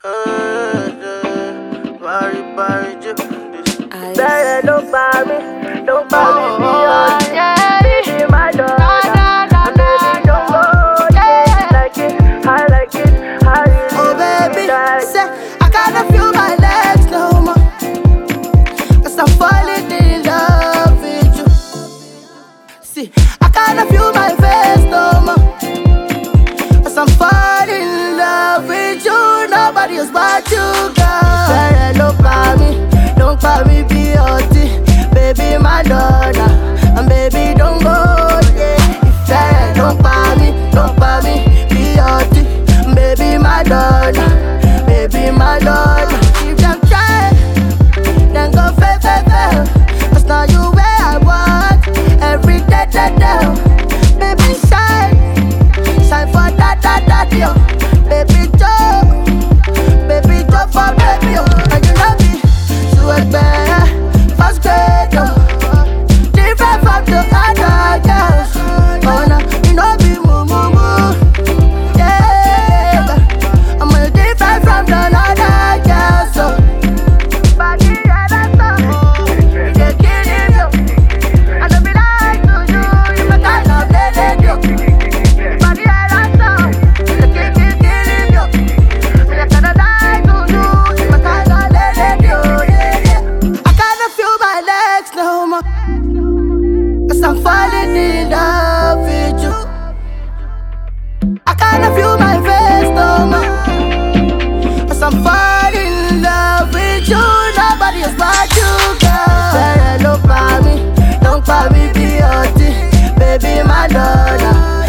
Bari, bari, don't buy me, don't buy me, baby, my daughter. And baby, don't go, I like it, how you Oh baby, say I can't feel my legs no more, 'cause I'm falling in love with you. See, I can't feel my face no more, 'cause I'm falling in love with you. Nobody else but you, girl. Say don't buy me, beauty, baby, my daughter. And baby, don't go, yeah. If say don't buy me, beauty, baby, my daughter, baby, my daughter. If them try, then go fail. 'Cause now you where I want, every day, baby, shine for that, yo. Baby, Joe for baby, yo. And you know me, so it's better, first grade, yo. Different from the other girls. Oh no, you know me, moo. Yeah, I'm a different from the other girls, so body that's all. You get killing you, I don't be like to you. You my kind of lady, yo. Body that's all. You get killing you, I cannot die to you. You my kind of lady, yo. Yeah. I can't feel my legs no more, 'cause I'm falling in love with you. I can't feel my face no more, 'cause I'm falling in love with you. Nobody else but you, girl. Say don't buy me, beauty, baby, my daughter.